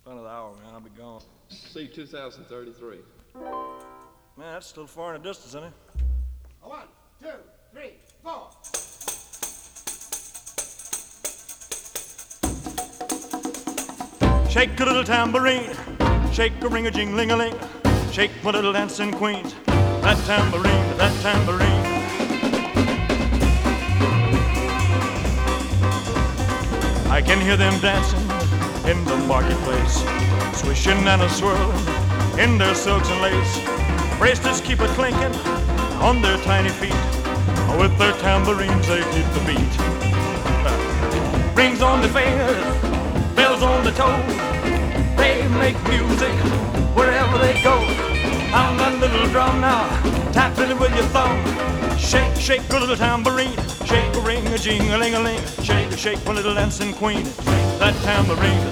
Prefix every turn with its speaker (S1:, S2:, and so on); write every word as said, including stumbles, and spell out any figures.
S1: Front of the hour, man. I'll be gone.
S2: See two thousand thirty-three.
S1: Man, that's still far in the distance, isn't it?
S3: One, two, three, four.
S1: Shake a little tambourine, shake a ring-a-jing-ling-a-ling, shake my little dancing queen, that tambourine, that tambourine. I can hear them dancing in the marketplace, swishing and a-swirling in their silks and lace. Bracelets keep a clinking on their tiny feet, with their tambourines they keep the beat. Rings on the fingers, bells on the toes, they make music wherever they go. Pound that little drum now, tap it with your thumb. Shake, shake a little tambourine, shake a ring-a-jing-a-ling-a-ling, shake, shake my little dancing queen, that tambourine,